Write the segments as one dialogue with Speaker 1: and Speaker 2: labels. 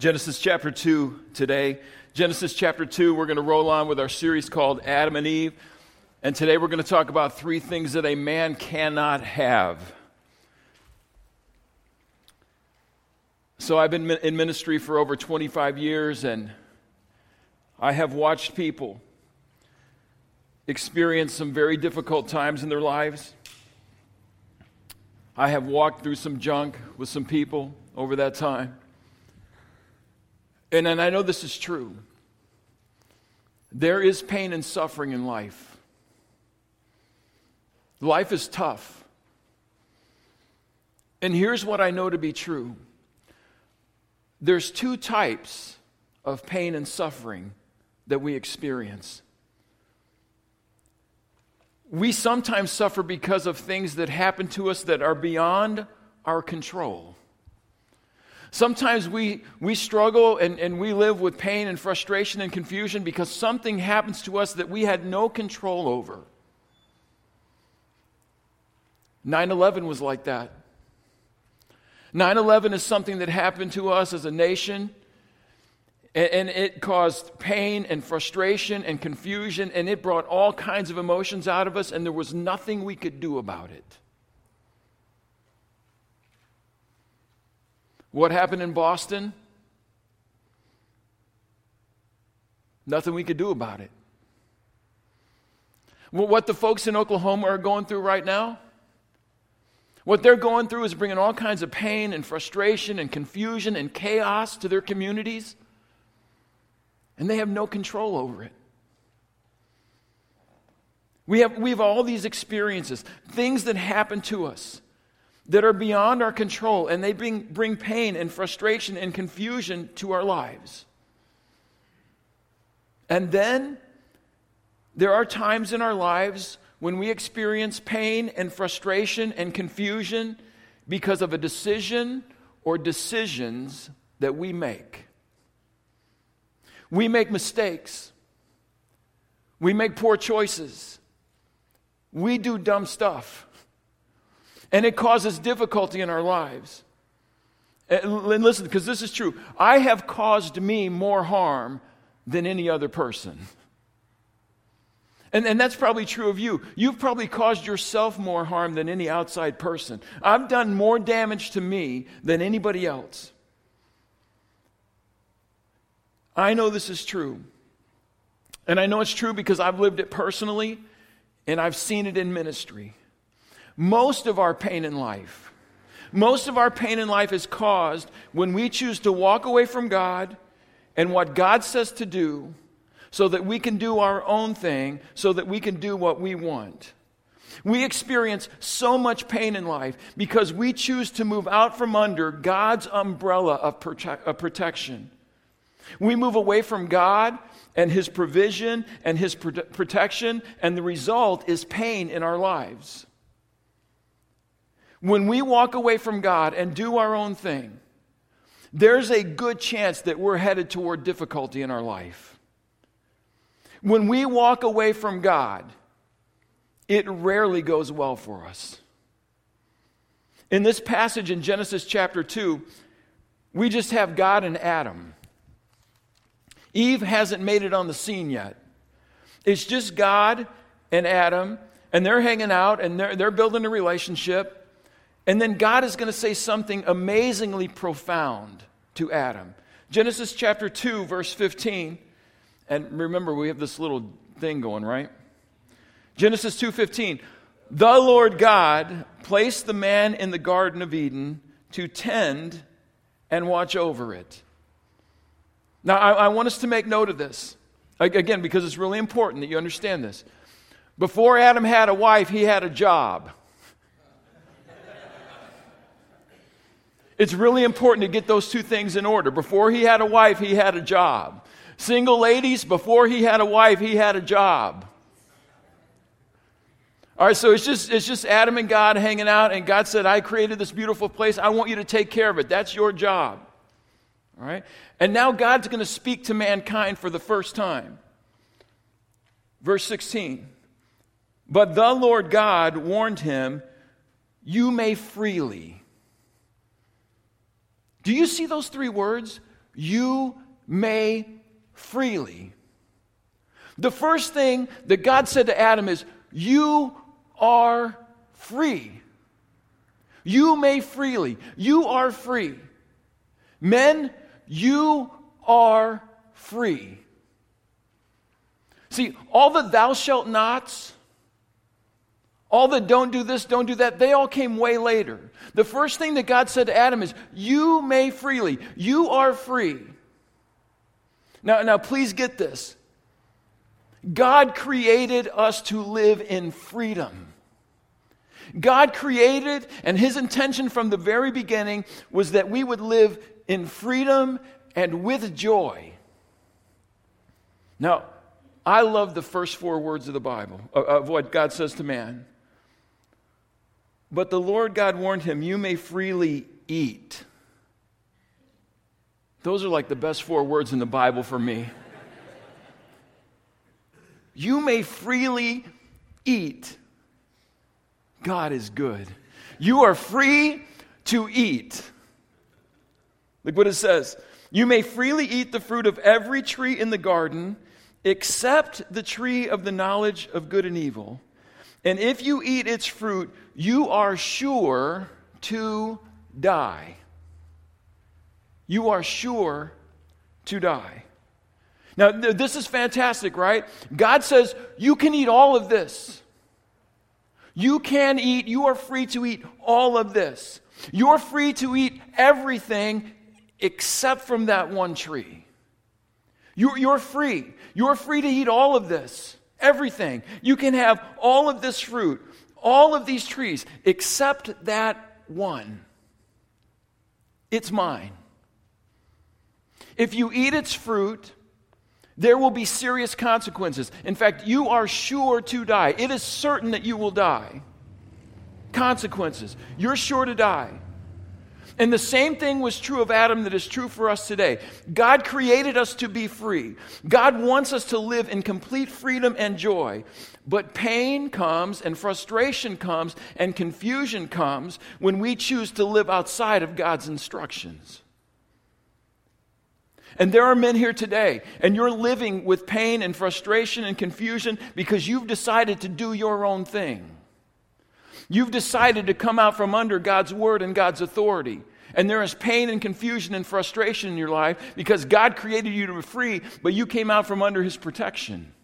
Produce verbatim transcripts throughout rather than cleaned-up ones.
Speaker 1: Genesis chapter two today. Genesis chapter two, we're going to roll on with our series called Adam and Eve. And today we're going to talk about three things that a man cannot have. So I've been in ministry for over twenty-five years, and I have watched people experience some very difficult times in their lives. I have walked through some junk with some people over that time. And, and I know this is true. There is pain and suffering in life. Life is tough. And here's what I know to be true. There's two types of pain and suffering that we experience. We sometimes suffer because of things that happen to us that are beyond our control. Sometimes we, we struggle and, and we live with pain and frustration and confusion because something happens to us that we had no control over. nine eleven was like that. nine eleven is something that happened to us as a nation, and, and it caused pain and frustration and confusion, and it brought all kinds of emotions out of us, and there was nothing we could do about it. What happened in Boston? Nothing we could do about it. Well, what the folks in Oklahoma are going through right now, what they're going through is bringing all kinds of pain and frustration and confusion and chaos to their communities, and they have no control over it. We have, we have all these experiences, things that happen to us that are beyond our control, and they bring, bring pain and frustration and confusion to our lives. And then there are times in our lives when we experience pain and frustration and confusion because of a decision or decisions that we make. We make mistakes. We make poor choices. We do dumb stuff. And it causes difficulty in our lives. And listen, because this is true. I have caused me more harm than any other person. And, and that's probably true of you. You've probably caused yourself more harm than any outside person. I've done more damage to me than anybody else. I know this is true. And I know it's true because I've lived it personally, and I've seen it in ministry. Most of our pain in life, most of our pain in life is caused when we choose to walk away from God and what God says to do so that we can do our own thing, so that we can do what we want. We experience so much pain in life because we choose to move out from under God's umbrella of, prote- of protection. We move away from God and His provision and His prote- protection, and the result is pain in our lives. When we walk away from God and do our own thing, there's a good chance that we're headed toward difficulty in our life. When we walk away from God, it rarely goes well for us. In this passage in Genesis chapter two, we just have God and Adam. Eve hasn't made it on the scene yet. It's just God and Adam, and they're hanging out, and they're, they're building a relationship. And then God is going to say something amazingly profound to Adam. Genesis chapter two, verse fifteen. And remember, we have this little thing going, right? Genesis two fifteen. The Lord God placed the man in the Garden of Eden to tend and watch over it. Now, I, I want us to make note of this. Again, because it's really important that you understand this. Before Adam had a wife, he had a job. It's really important to get those two things in order. Before he had a wife, he had a job. Single ladies, before he had a wife, he had a job. All right, so it's just it's just Adam and God hanging out, and God said, I created this beautiful place. I want you to take care of it. That's your job. All right? And now God's going to speak to mankind for the first time. Verse sixteen. But the Lord God warned him, you may freely. Do you see those three words? you may freely. The first thing that God said to Adam is, you are free. You may freely. You are free. Men, you are free. See, all the thou shalt nots, all the don't do this, don't do that, they all came way later. The first thing that God said to Adam is, you may freely. You are free. Now, now please get this. God created us to live in freedom. God created, and His intention from the very beginning was that we would live in freedom and with joy. Now, I love the first four words of the Bible, of what God says to man. But the Lord God warned him, you may freely eat. Those are like the best four words in the Bible for me. You may freely eat. God is good. You are free to eat. Look what it says. You may freely eat the fruit of every tree in the garden, except the tree of the knowledge of good and evil. And if you eat its fruit, you are sure to die. You are sure to die. Now, th- this is fantastic, right? God says, you can eat all of this. You can eat, you are free to eat all of this. You're free to eat everything except from that one tree. You're, you're free. You're free to eat all of this, everything. You can have all of this fruit, all of these trees, except that one. It's mine. If you eat its fruit, there will be serious consequences. In fact, you are sure to die. It is certain that you will die. Consequences. You're sure to die. And the same thing was true of Adam that is true for us today. God created us to be free. God wants us to live in complete freedom and joy. But pain comes and frustration comes and confusion comes when we choose to live outside of God's instructions. And there are men here today, and you're living with pain and frustration and confusion because you've decided to do your own thing. You've decided to come out from under God's word and God's authority. And there is pain and confusion and frustration in your life because God created you to be free, but you came out from under His protection.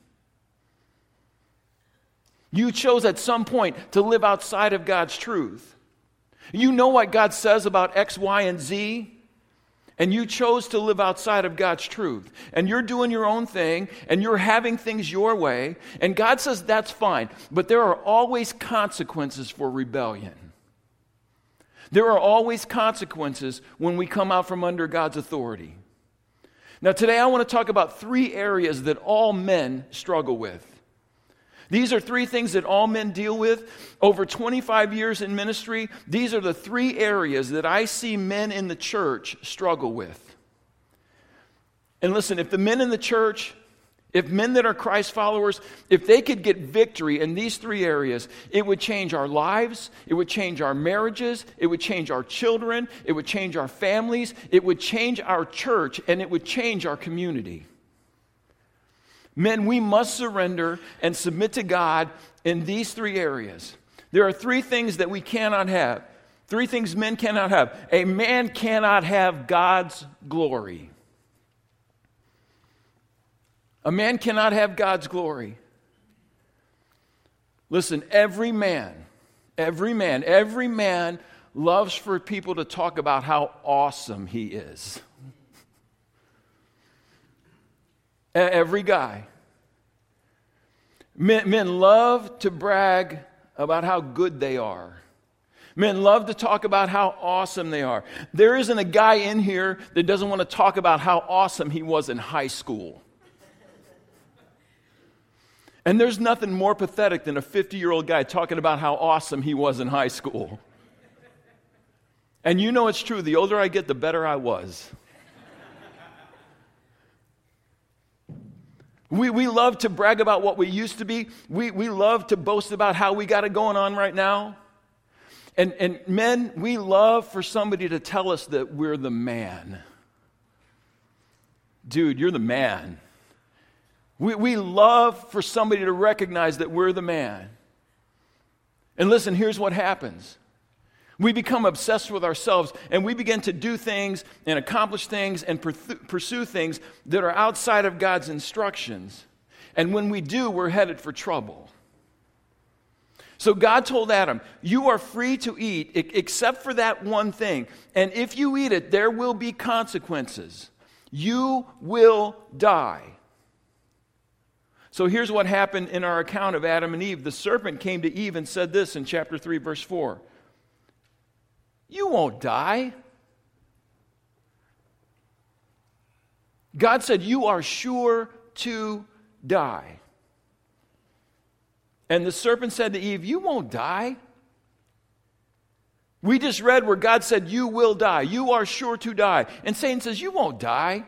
Speaker 1: You chose at some point to live outside of God's truth. You know what God says about X, Y, and Z, and you chose to live outside of God's truth. And you're doing your own thing, and you're having things your way, and God says that's fine. But there are always consequences for rebellion. There are always consequences when we come out from under God's authority. Now today I want to talk about three areas that all men struggle with. These are three things that all men deal with. Over twenty-five years in ministry, these are the three areas that I see men in the church struggle with. And listen, if the men in the church, if men that are Christ followers, if they could get victory in these three areas, it would change our lives, it would change our marriages, it would change our children, it would change our families, it would change our church, and it would change our community. Men, we must surrender and submit to God in these three areas. There are three things that we cannot have. Three things men cannot have. A man cannot have God's glory. A man cannot have God's glory. Listen, every man, every man, every man loves for people to talk about how awesome he is. Every guy. Men, men love to brag about how good they are. Men love to talk about how awesome they are. There isn't a guy in here that doesn't want to talk about how awesome he was in high school. And there's nothing more pathetic than a fifty-year-old guy talking about how awesome he was in high school. And you know it's true. The older I get, the better I was. We we love to brag about what we used to be. We we love to boast about how we got it going on right now. And and men, we love for somebody to tell us that we're the man. dude, you're the man. We, we love for somebody to recognize that we're the man. And listen, here's what happens. We become obsessed with ourselves, and we begin to do things and accomplish things and pursue things that are outside of God's instructions. And when we do, we're headed for trouble. So God told Adam, you are free to eat except for that one thing. And if you eat it, there will be consequences. You will die. So here's what happened in our account of Adam and Eve. The serpent came to Eve and said this in chapter three, verse four. You won't die. God said, you are sure to die. And the serpent said to Eve, you won't die. We just read where God said, you will die. You are sure to die. And Satan says, you won't die.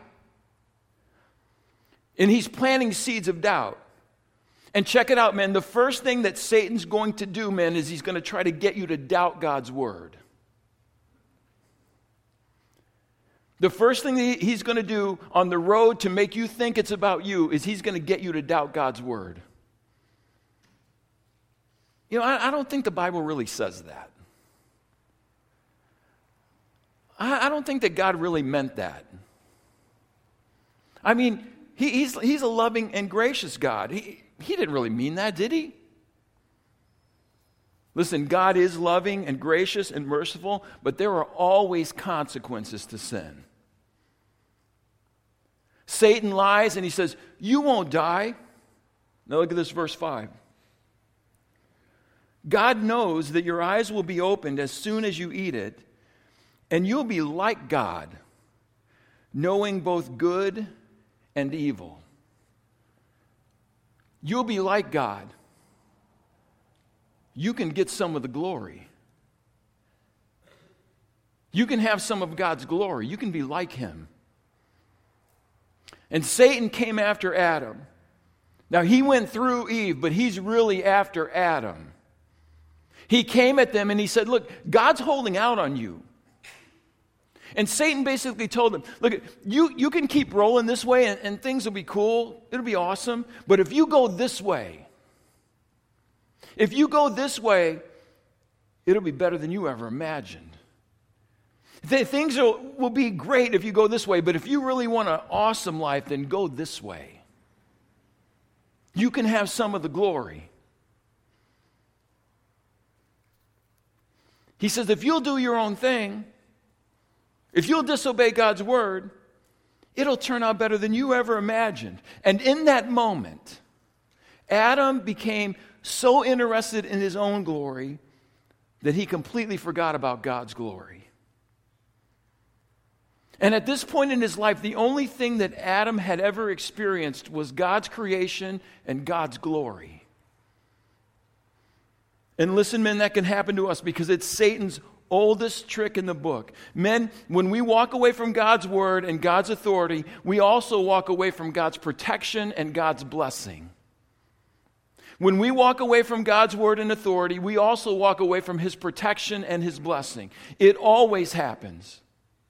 Speaker 1: And he's planting seeds of doubt. And check it out, man. The first thing that Satan's going to do, man, is he's going to try to get you to doubt God's word. The first thing that he's going to do on the road to make you think it's about you is he's going to get you to doubt God's word. You know, I, I don't think the Bible really says that. I, I don't think that God really meant that. I mean, he, he's, he's a loving and gracious God. He, he didn't really mean that, did he? Listen, God is loving and gracious and merciful, but there are always consequences to sin. Satan lies and he says, you won't die. Now look at this, verse five. God knows that your eyes will be opened as soon as you eat it, and you'll be like God, knowing both good and evil. You'll be like God. You can get some of the glory. You can have some of God's glory. You can be like him. And Satan came after Adam. Now, he went through Eve, but he's really after Adam. He came at them and he said, look, God's holding out on you. And Satan basically told them, look, you, you can keep rolling this way and, and things will be cool. It'll be awesome. But if you go this way, if you go this way, it'll be better than you ever imagined. Th- things will, will be great if you go this way, but if you really want an awesome life, then go this way. You can have some of the glory. He says, if you'll do your own thing, if you'll disobey God's word, it'll turn out better than you ever imagined. And in that moment, Adam became so interested in his own glory that he completely forgot about God's glory. And at this point in his life, the only thing that Adam had ever experienced was God's creation and God's glory. And listen, men, that can happen to us because it's Satan's oldest trick in the book. Men, when we walk away from God's word and God's authority, we also walk away from God's protection and God's blessing. When we walk away from God's word and authority, we also walk away from his protection and his blessing. It always happens.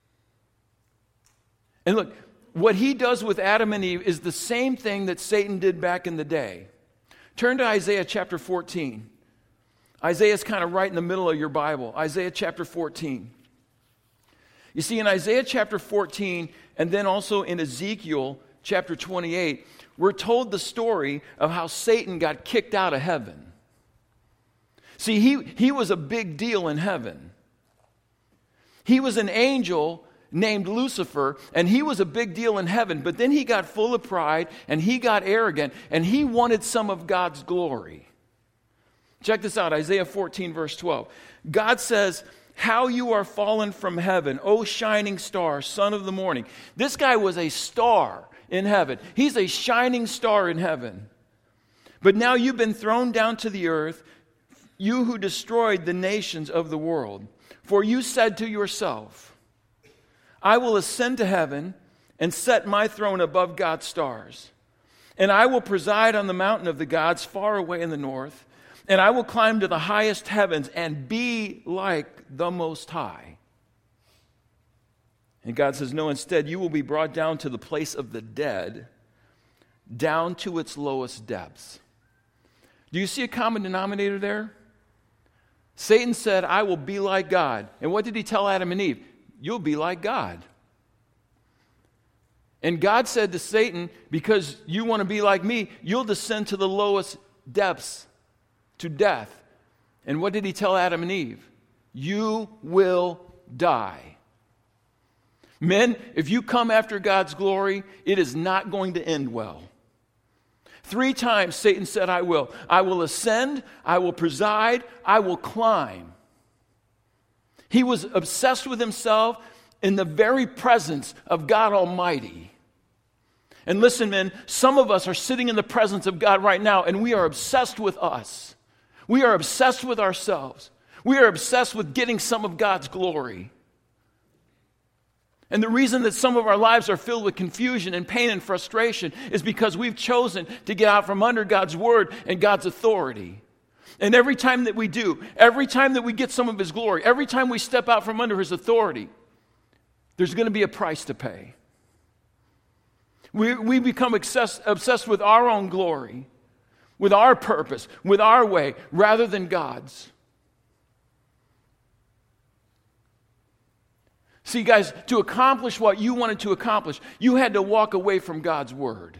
Speaker 1: And look, what he does with Adam and Eve is the same thing that Satan did back in the day. Turn to Isaiah chapter fourteen. Isaiah is kind of right in the middle of your Bible. Isaiah chapter fourteen. You see, in Isaiah chapter fourteen, and then also in Ezekiel chapter twenty-eight, we're told the story of how Satan got kicked out of heaven. See, he, he was a big deal in heaven. He was an angel named Lucifer, and he was a big deal in heaven, but then he got full of pride, and he got arrogant, and he wanted some of God's glory. Check this out, Isaiah fourteen, verse twelve. God says, how you are fallen from heaven, O shining star, son of the morning. This guy was a star in heaven. He's a shining star in heaven. But now you've been thrown down to the earth, you who destroyed the nations of the world. For you said to yourself, I will ascend to heaven and set my throne above God's stars. And I will preside on the mountain of the gods far away in the north. And I will climb to the highest heavens and be like the Most High. And God says, no, instead, you will be brought down to the place of the dead, down to its lowest depths. Do you see a common denominator there? Satan said, I will be like God. And what did he tell Adam and Eve? You'll be like God. And God said to Satan, because you want to be like me, you'll descend to the lowest depths, to death. And what did he tell Adam and Eve? You will die. Men, if you come after God's glory, it is not going to end well. Three times Satan said, I will. I will ascend, I will preside, I will climb. He was obsessed with himself in the very presence of God Almighty. And listen, men, some of us are sitting in the presence of God right now, and we are obsessed with us. We are obsessed with ourselves. We are obsessed with getting some of God's glory. And the reason that some of our lives are filled with confusion and pain and frustration is because we've chosen to get out from under God's word and God's authority. And every time that we do, every time that we get some of his glory, every time we step out from under his authority, there's going to be a price to pay. We, we become obsessed, obsessed with our own glory, with our purpose, with our way, rather than God's. See, guys, to accomplish what you wanted to accomplish, you had to walk away from God's word.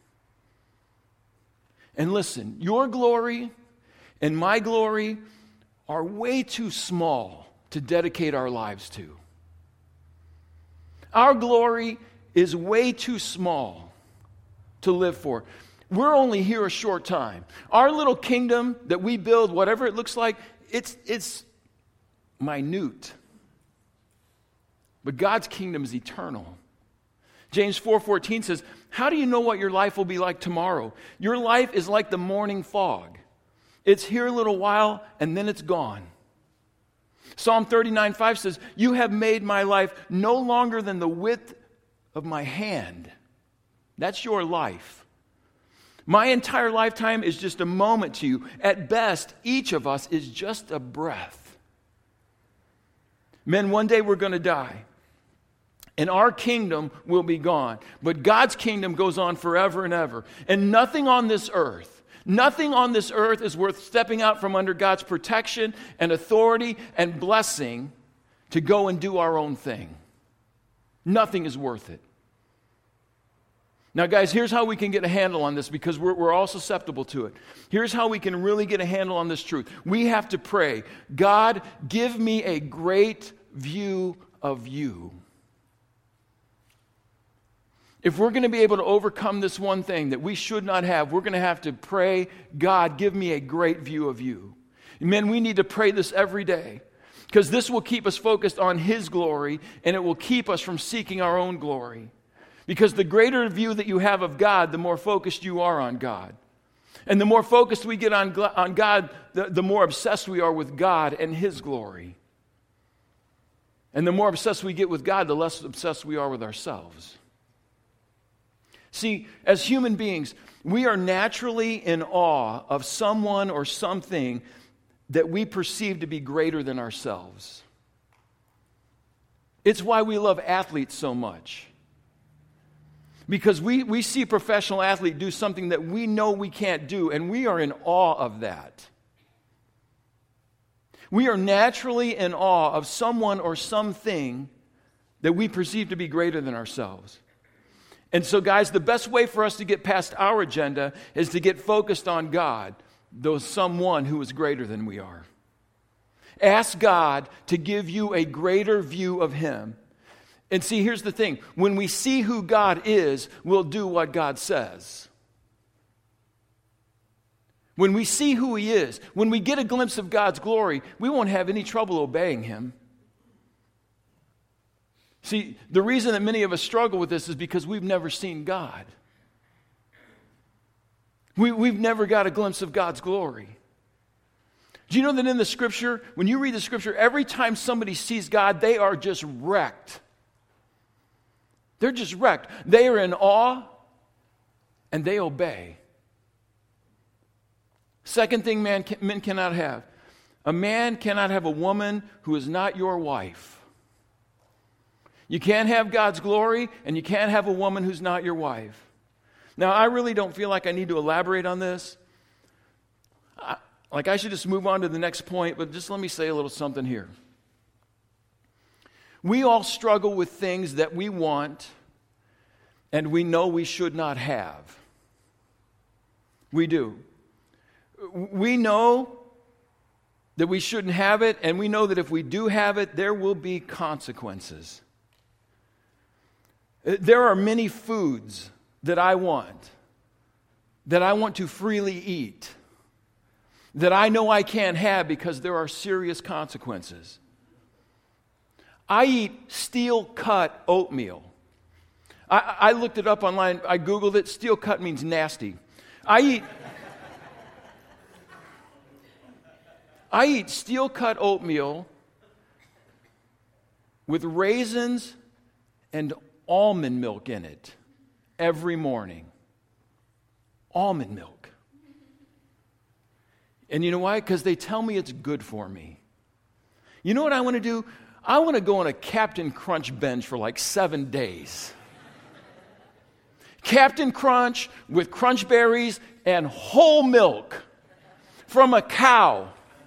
Speaker 1: And listen, your glory and my glory are way too small to dedicate our lives to. Our glory is way too small to live for. We're only here a short time. Our little kingdom that we build, whatever it looks like, it's, it's minute. But God's kingdom is eternal. James four fourteen says, how do you know what your life will be like tomorrow? Your life is like the morning fog. It's here a little while, and then it's gone. Psalm thirty-nine five says, you have made my life no longer than the width of my hand. That's your life. My entire lifetime is just a moment to you. At best, each of us is just a breath. Men, one day we're going to die. And our kingdom will be gone. But God's kingdom goes on forever and ever. And nothing on this earth, nothing on this earth is worth stepping out from under God's protection and authority and blessing to go and do our own thing. Nothing is worth it. Now, guys, here's how we can get a handle on this, because we're, we're all susceptible to it. Here's how we can really get a handle on this truth. We have to pray, God, give me a great view of you. If we're going to be able to overcome this one thing that we should not have, we're going to have to pray, God, give me a great view of you. Men, we need to pray this every day, because this will keep us focused on his glory, and it will keep us from seeking our own glory. Because the greater view that you have of God, the more focused you are on God. And the more focused we get on, on God, the, the more obsessed we are with God and his glory. And the more obsessed we get with God, the less obsessed we are with ourselves. See, as human beings, we are naturally in awe of someone or something that we perceive to be greater than ourselves. It's why we love athletes so much. Because we, we see a professional athlete do something that we know we can't do, and we are in awe of that. We are naturally in awe of someone or something that we perceive to be greater than ourselves. And so, guys, the best way for us to get past our agenda is to get focused on God, though someone who is greater than we are. Ask God to give you a greater view of him. And see, here's the thing. When we see who God is, we'll do what God says. When we see who he is, when we get a glimpse of God's glory, we won't have any trouble obeying him. See, the reason that many of us struggle with this is because we've never seen God. We, we've never got a glimpse of God's glory. Do you know that in the Scripture, when you read the Scripture, every time somebody sees God, they are just wrecked. They're just wrecked. They are in awe, and they obey. Second thing man can, men cannot have. A man cannot have a woman who is not your wife. You can't have God's glory, and you can't have a woman who's not your wife. Now, I really don't feel like I need to elaborate on this. I, like I should just move on to the next point, but just let me say a little something here. We all struggle with things that we want and we know we should not have. We do. We know that we shouldn't have it, and we know that if we do have it, there will be consequences. There are many foods that I want, that I want to freely eat, that I know I can't have because there are serious consequences. I eat steel-cut oatmeal. I, I looked it up online. I Googled it. Steel-cut means nasty. I eat... I eat steel-cut oatmeal with raisins and almond milk in it every morning. Almond milk. And you know why? Because they tell me it's good for me. You know what I want to do? I want to go on a Captain Crunch binge for like seven days. Captain Crunch with crunch berries and whole milk from a cow.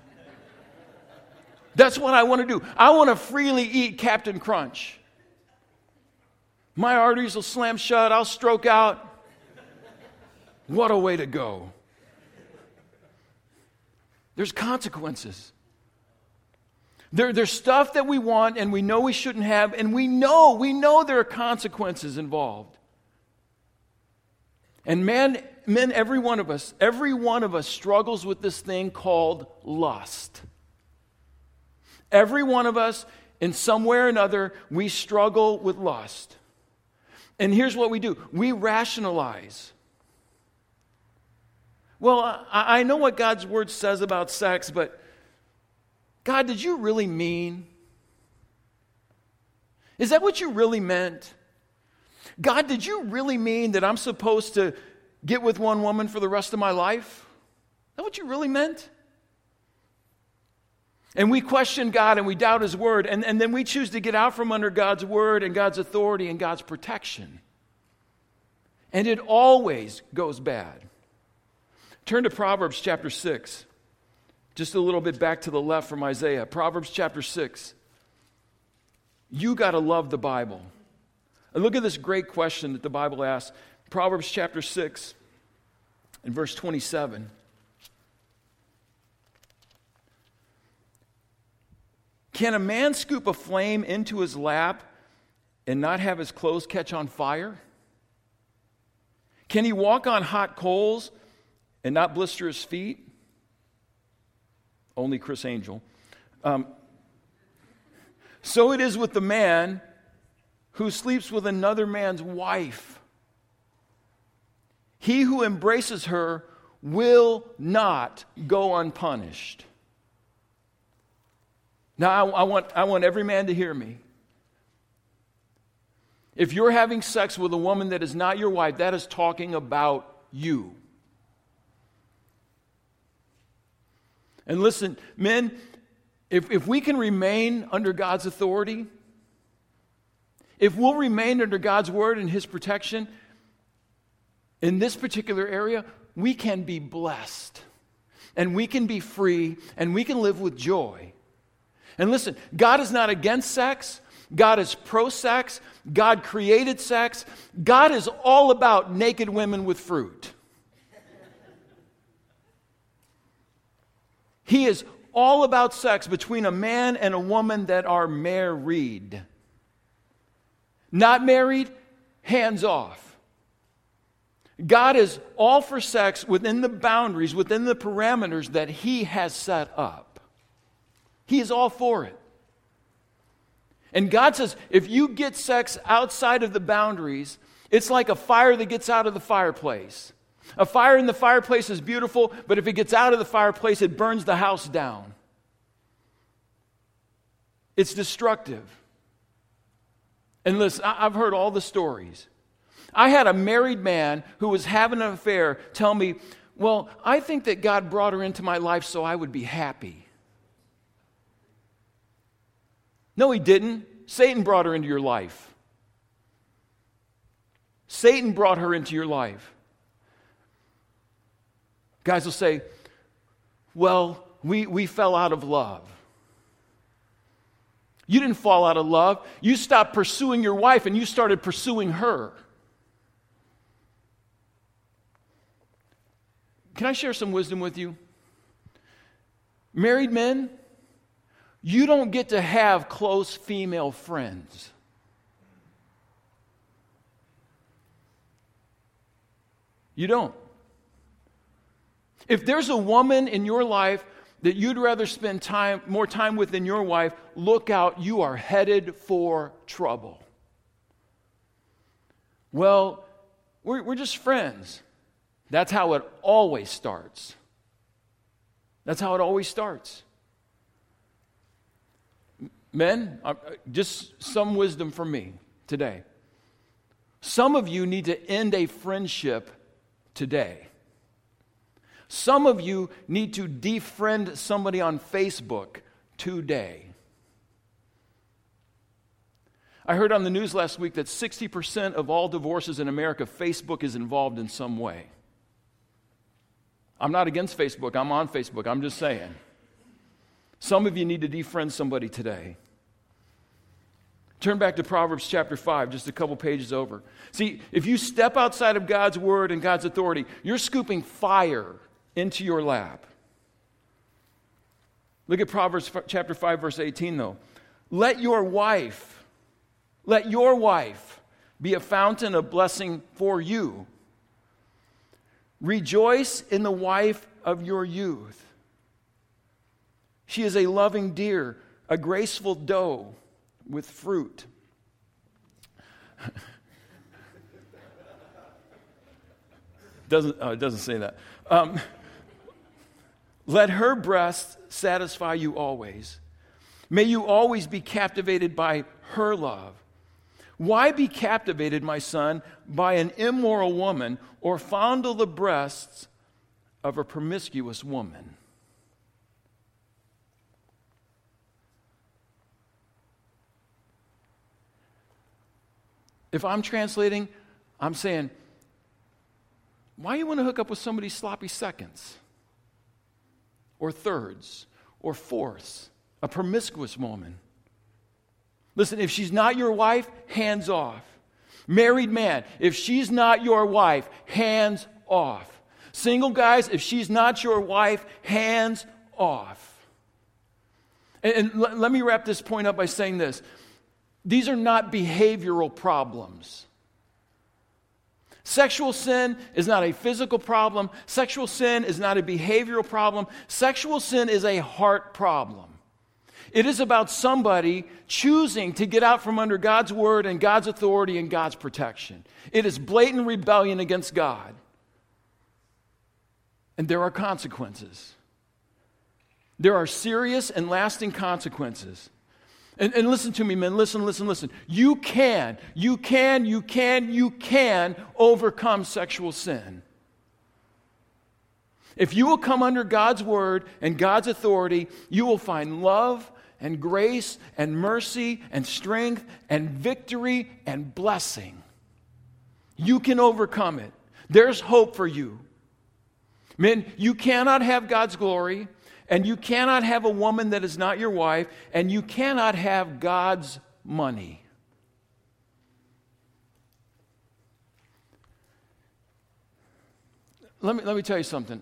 Speaker 1: That's what I want to do. I want to freely eat Captain Crunch. My arteries will slam shut. I'll stroke out. What a way to go. There's consequences. There, there's stuff that we want and we know we shouldn't have, and we know, we know there are consequences involved. And man, men, every one of us, every one of us struggles with this thing called lust. Every one of us, in some way or another, we struggle with lust. And here's what we do. We rationalize. Well, I, I know what God's word says about sex, but God, did you really mean? Is that what you really meant? God, did you really mean that I'm supposed to get with one woman for the rest of my life? Is that what you really meant? And we question God and we doubt His word, and, and then we choose to get out from under God's word and God's authority and God's protection. And it always goes bad. Turn to Proverbs chapter six. Just a little bit back to the left from Isaiah. Proverbs chapter six. You got to love the Bible. And look at this great question that the Bible asks. Proverbs chapter six and verse twenty-seven. Can a man scoop a flame into his lap and not have his clothes catch on fire? Can he walk on hot coals and not blister his feet? Only Chris Angel. Um, so it is with the man who sleeps with another man's wife. He who embraces her will not go unpunished. Now, I, I, want, I want every man to hear me. If you're having sex with a woman that is not your wife, that is talking about you. And listen, men, if, if we can remain under God's authority, if we'll remain under God's word and His protection, in this particular area, we can be blessed. And we can be free, and we can live with joy. And listen, God is not against sex. God is pro-sex. God created sex. God is all about naked women with fruit. He is all about sex between a man and a woman that are married. Not married, hands off. God is all for sex within the boundaries, within the parameters that He has set up. He is all for it. And God says, if you get sex outside of the boundaries, it's like a fire that gets out of the fireplace. A fire in the fireplace is beautiful, but if it gets out of the fireplace, it burns the house down. It's destructive. And listen, I've heard all the stories. I had a married man who was having an affair tell me, well, I think that God brought her into my life so I would be happy. No, He didn't. Satan brought her into your life. Satan brought her into your life. Guys will say, well, we, we fell out of love. You didn't fall out of love. You stopped pursuing your wife and you started pursuing her. Can I share some wisdom with you? Married men, you don't get to have close female friends. You don't. If there's a woman in your life that you'd rather spend time, more time with than your wife, look out, you are headed for trouble. Well, we're, we're just friends. That's how it always starts. That's how it always starts. Men, just some wisdom from me today. Some of you need to end a friendship today. Some of you need to defriend somebody on Facebook today. I heard on the news last week that sixty percent of all divorces in America, Facebook is involved in some way. I'm not against Facebook. I'm on Facebook. I'm just saying. Some of you need to defriend somebody today. Turn back to Proverbs chapter five, just a couple pages over. See, if you step outside of God's word and God's authority, you're scooping fire into your lap. Look at Proverbs chapter five, verse eighteen, though. Let your wife, let your wife be a fountain of blessing for you. Rejoice in the wife of your youth. She is a loving deer, a graceful doe with fruit. doesn't, oh, it doesn't say that. Um, Let her breast satisfy you always. May you always be captivated by her love. Why be captivated, my son, by an immoral woman, or fondle the breasts of a promiscuous woman? If I'm translating, I'm saying, why you want to hook up with somebody's sloppy seconds? Or thirds, or fourths, a promiscuous woman. Listen, if she's not your wife, hands off. Married man, if she's not your wife, hands off. Single guys, if she's not your wife, hands off. And, and l- let me wrap this point up by saying this. These are not behavioral problems. Sexual sin is not a physical problem. Sexual sin is not a behavioral problem. Sexual sin is a heart problem. It is about somebody choosing to get out from under God's word and God's authority and God's protection. It is blatant rebellion against God. And there are consequences. There are serious and lasting consequences. And, and listen to me, men. Listen, listen, listen. You can, you can, you can, you can overcome sexual sin. If you will come under God's word and God's authority, you will find love and grace and mercy and strength and victory and blessing. You can overcome it. There's hope for you. Men, you cannot have God's glory, and you cannot have a woman that is not your wife, and you cannot have God's money. Let me, let me tell you something.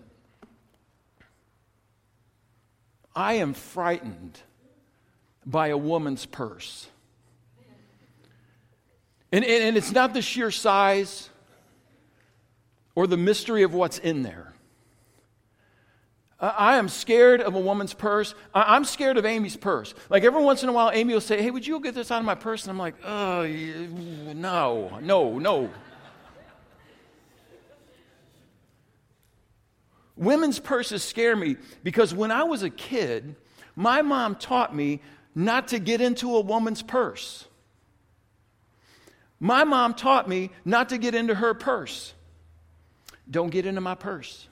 Speaker 1: I am frightened by a woman's purse. And, and, and it's not the sheer size or the mystery of what's in there. I am scared of a woman's purse. I'm scared of Amy's purse. Like every once in a while, Amy will say, hey, would you go get this out of my purse? And I'm like, oh, no, no, no. Women's purses scare me because when I was a kid, my mom taught me not to get into a woman's purse. My mom taught me not to get into her purse. Don't get into my purse.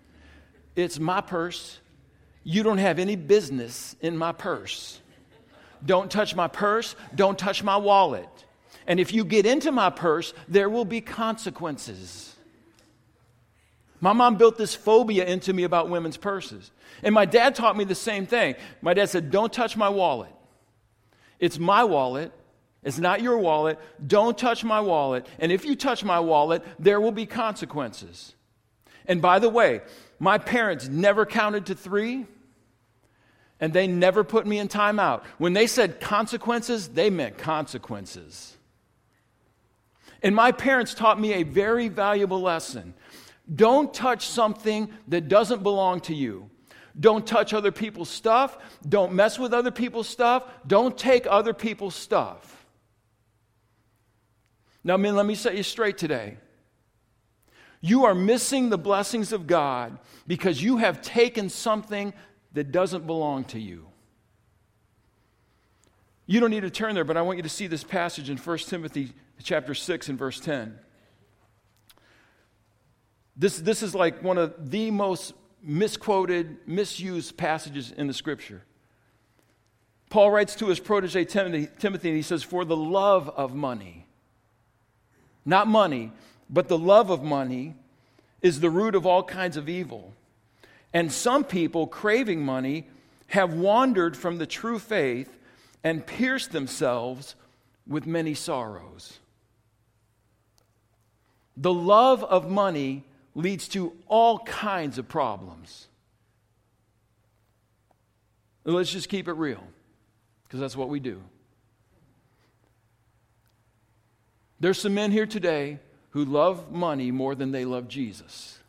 Speaker 1: It's my purse. You don't have any business in my purse. don't touch my purse, don't touch my wallet. And if you get into my purse, there will be consequences. My mom built this phobia into me about women's purses. And my dad taught me the same thing. My dad said, don't touch my wallet. It's my wallet. It's not your wallet. Don't touch my wallet. And if you touch my wallet, there will be consequences. And by the way, my parents never counted to three, and they never put me in timeout. When they said consequences, they meant consequences. And my parents taught me a very valuable lesson. Don't touch something that doesn't belong to you. Don't touch other people's stuff. Don't mess with other people's stuff. Don't take other people's stuff. Now, men, let me set you straight today. You are missing the blessings of God because you have taken something that doesn't belong to you. You don't need to turn there, but I want you to see this passage in First Timothy chapter six and verse ten. This, this is like one of the most misquoted, misused passages in the Scripture. Paul writes to his protege Timothy, Timothy, and he says, for the love of money, not money, but the love of money is the root of all kinds of evil. And some people, craving money, have wandered from the true faith and pierced themselves with many sorrows. The love of money leads to all kinds of problems. Let's just keep it real, because that's what we do. There's some men here today who love money more than they love Jesus.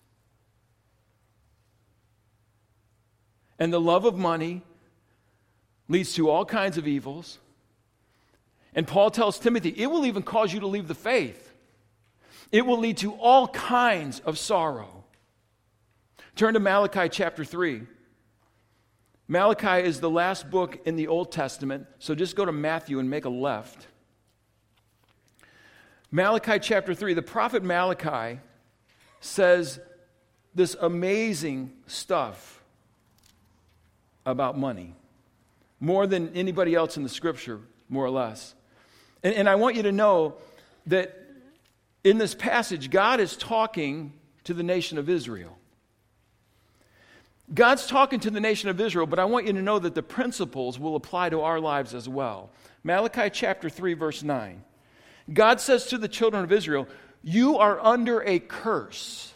Speaker 1: And the love of money leads to all kinds of evils. And Paul tells Timothy, it will even cause you to leave the faith. It will lead to all kinds of sorrow. Turn to Malachi chapter three. Malachi is the last book in the Old Testament, so just go to Matthew and make a left. Malachi chapter three, the prophet Malachi says this amazing stuff about money, more than anybody else in the Scripture, more or less. And, and I want you to know that in this passage, God is talking to the nation of Israel. God's talking to the nation of Israel, but I want you to know that the principles will apply to our lives as well. Malachi chapter three, verse nine. God says to the children of Israel, you are under a curse.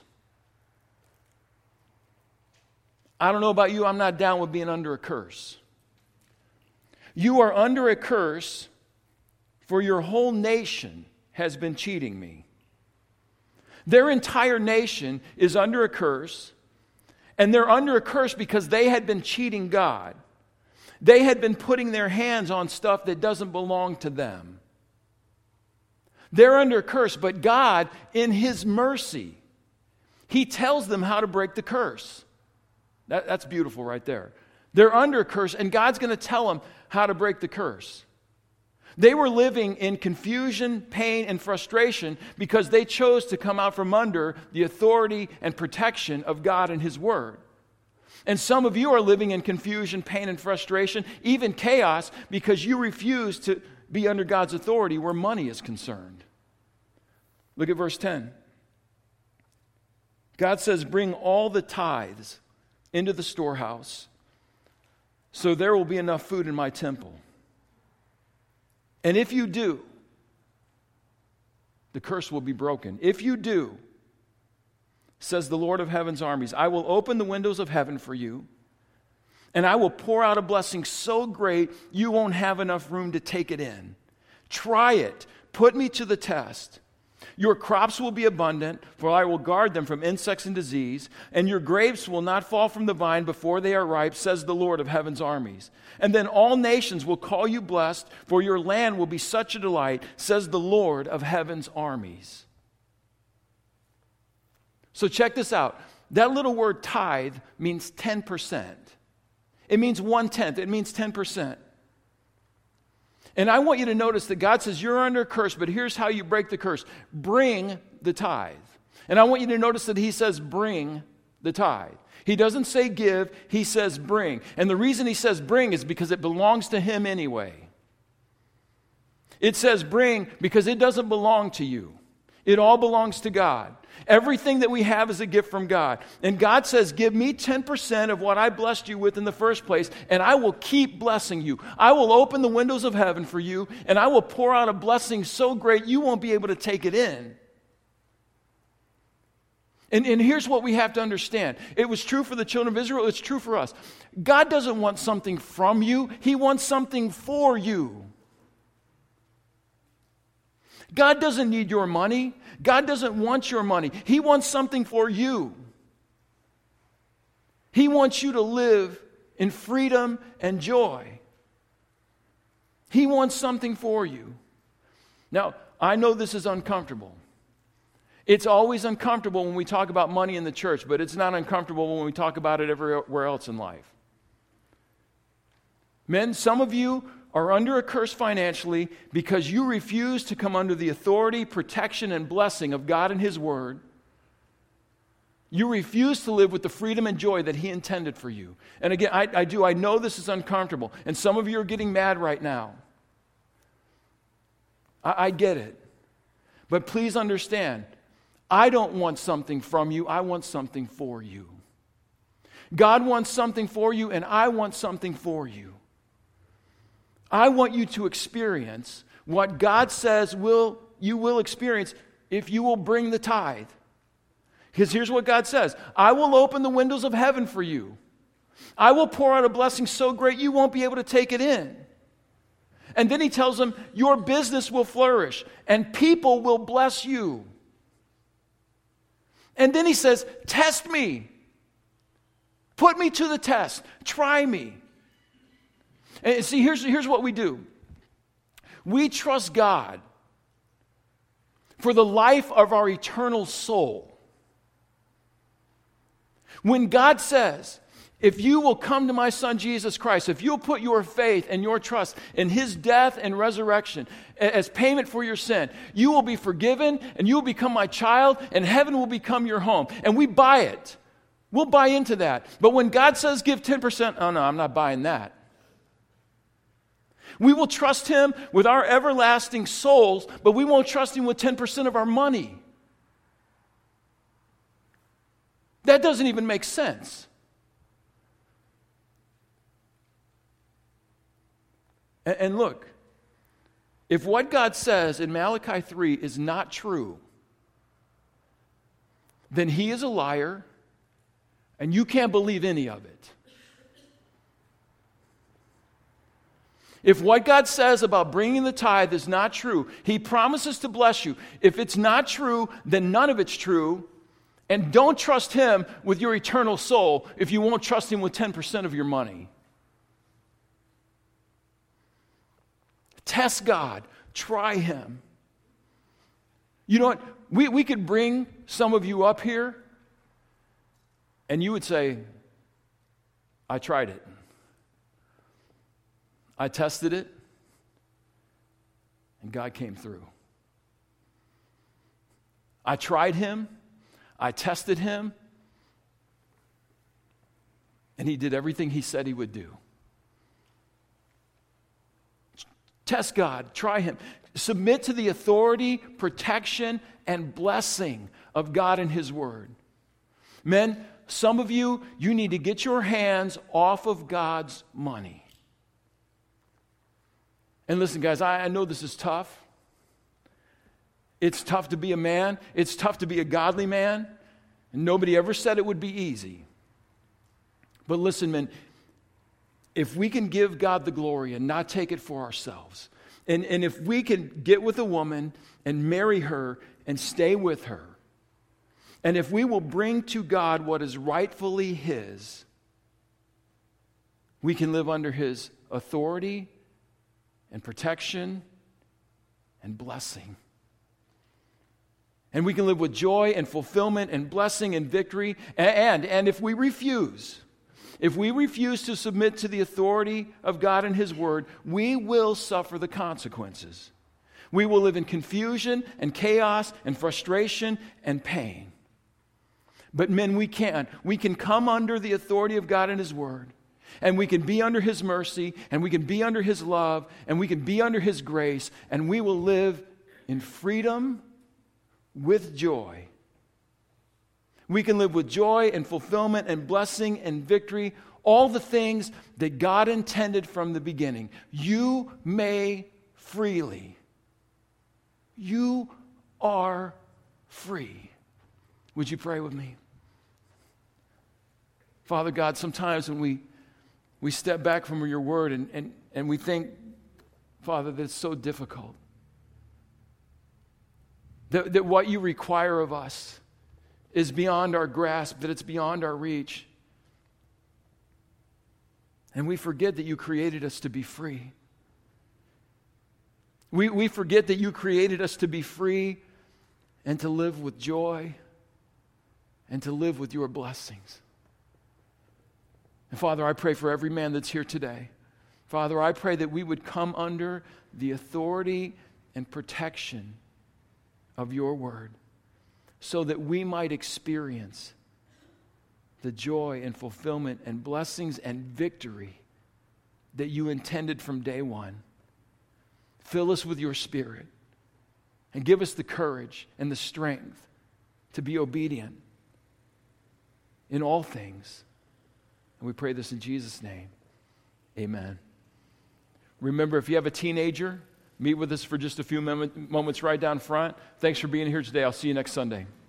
Speaker 1: I don't know about you, I'm not down with being under a curse. You are under a curse, for your whole nation has been cheating me. Their entire nation is under a curse, and they're under a curse because they had been cheating God. They had been putting their hands on stuff that doesn't belong to them. They're under a curse, but God, in His mercy, He tells them how to break the curse. That, that's beautiful right there. They're under a curse, and God's going to tell them how to break the curse. They were living in confusion, pain, and frustration because they chose to come out from under the authority and protection of God and His Word. And some of you are living in confusion, pain, and frustration, even chaos, because you refuse to be under God's authority where money is concerned. Look at verse ten. God says, bring all the tithes into the storehouse, so there will be enough food in my temple. And if you do, the curse will be broken. If you do, says the Lord of heaven's armies, I will open the windows of heaven for you, and I will pour out a blessing so great you won't have enough room to take it in. Try it. Put me to the test. Your crops will be abundant, for I will guard them from insects and disease, and your grapes will not fall from the vine before they are ripe, says the Lord of heaven's armies. And then all nations will call you blessed, for your land will be such a delight, says the Lord of heaven's armies. So check this out. That little word tithe means ten percent. It means one-tenth. It means ten percent. And I want you to notice that God says you're under a curse, but here's how you break the curse. Bring the tithe. And I want you to notice that He says bring the tithe. He doesn't say give, He says bring. And the reason He says bring is because it belongs to Him anyway. It says bring because it doesn't belong to you. It all belongs to God. Everything that we have is a gift from God. And God says, give me ten percent of what I blessed you with in the first place, and I will keep blessing you. I will open the windows of heaven for you, and I will pour out a blessing so great you won't be able to take it in. And, and here's what we have to understand. It was true for the children of Israel. It's true for us. God doesn't want something from you. He wants something for you. God doesn't need your money. God doesn't want your money. He wants something for you. He wants you to live in freedom and joy. He wants something for you. Now, I know this is uncomfortable. It's always uncomfortable when we talk about money in the church, but it's not uncomfortable when we talk about it everywhere else in life. Men, some of you are under a curse financially because you refuse to come under the authority, protection, and blessing of God and His Word. You refuse to live with the freedom and joy that He intended for you. And again, I, I do, I know this is uncomfortable, and some of you are getting mad right now. I, I get it. But please understand, I don't want something from you, I want something for you. God wants something for you, and I want something for you. I want you to experience what God says will you will experience if you will bring the tithe. Because here's what God says. I will open the windows of heaven for you. I will pour out a blessing so great you won't be able to take it in. And then He tells them, your business will flourish and people will bless you. And then He says, test me. Put me to the test. Try me. And see, here's, here's what we do. We trust God for the life of our eternal soul. When God says, if you will come to my Son Jesus Christ, if you'll put your faith and your trust in His death and resurrection as payment for your sin, you will be forgiven and you will become my child and heaven will become your home. And we buy it. We'll buy into that. But when God says give ten percent, oh no, I'm not buying that. We will trust Him with our everlasting souls, but we won't trust Him with ten percent of our money. That doesn't even make sense. And, and look, if what God says in Malachi three is not true, then He is a liar, and you can't believe any of it. If what God says about bringing the tithe is not true, He promises to bless you. If it's not true, then none of it's true. And don't trust Him with your eternal soul if you won't trust Him with ten percent of your money. Test God. Try Him. You know what? We, we could bring some of you up here, and you would say, I tried it. I tested it, and God came through. I tried Him, I tested Him, and He did everything He said He would do. Test God, try Him. Submit to the authority, protection, and blessing of God and His Word. Men, some of you, you need to get your hands off of God's money. And listen, guys, I, I know this is tough. It's tough to be a man. It's tough to be a godly man. And nobody ever said it would be easy. But listen, men, if we can give God the glory and not take it for ourselves, and, and if we can get with a woman and marry her and stay with her, and if we will bring to God what is rightfully His, we can live under His authority and protection and blessing. And we can live with joy and fulfillment and blessing and victory. And, and if we refuse, if we refuse to submit to the authority of God and His Word, we will suffer the consequences. We will live in confusion and chaos and frustration and pain. But men, we can. We can come under the authority of God and His Word. And we can be under His mercy, and we can be under His love, and we can be under His grace, and we will live in freedom with joy. We can live with joy and fulfillment and blessing and victory, all the things that God intended from the beginning. You may freely. You are free. Would you pray with me? Father God, sometimes when we we step back from your word and, and, and we think, Father, that it's so difficult. That, that what you require of us is beyond our grasp, that it's beyond our reach. And we forget that you created us to be free. We, we forget that you created us to be free and to live with joy and to live with your blessings. And Father, I pray for every man that's here today. Father, I pray that we would come under the authority and protection of your word so that we might experience the joy and fulfillment and blessings and victory that you intended from day one. Fill us with your Spirit and give us the courage and the strength to be obedient in all things. And we pray this in Jesus' name. Amen. Remember, if you have a teenager, meet with us for just a few moments right down front. Thanks for being here today. I'll see you next Sunday.